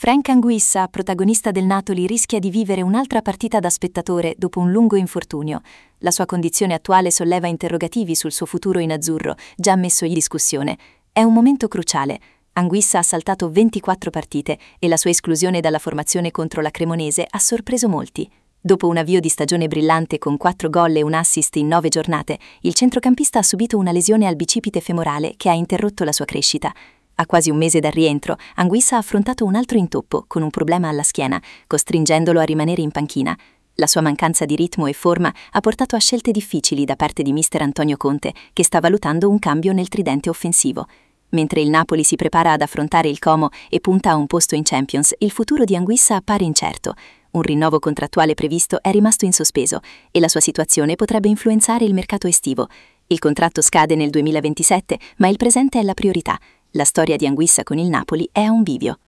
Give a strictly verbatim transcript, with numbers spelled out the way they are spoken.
Frank Anguissa, protagonista del Napoli, rischia di vivere un'altra partita da spettatore dopo un lungo infortunio. La sua condizione attuale solleva interrogativi sul suo futuro in azzurro, già messo in discussione. È un momento cruciale. Anguissa ha saltato ventiquattro partite e la sua esclusione dalla formazione contro la Cremonese ha sorpreso molti. Dopo un avvio di stagione brillante con quattro gol e un assist in nove giornate, il centrocampista ha subito una lesione al bicipite femorale che ha interrotto la sua crescita. A quasi un mese dal rientro, Anguissa ha affrontato un altro intoppo con un problema alla schiena, costringendolo a rimanere in panchina. La sua mancanza di ritmo e forma ha portato a scelte difficili da parte di mister Antonio Conte, che sta valutando un cambio nel tridente offensivo. Mentre il Napoli si prepara ad affrontare il Como e punta a un posto in Champions, il futuro di Anguissa appare incerto. Un rinnovo contrattuale previsto è rimasto in sospeso e la sua situazione potrebbe influenzare il mercato estivo. Il contratto scade nel duemilaventisette, ma il presente è la priorità. La storia di Anguissa con il Napoli è a un bivio.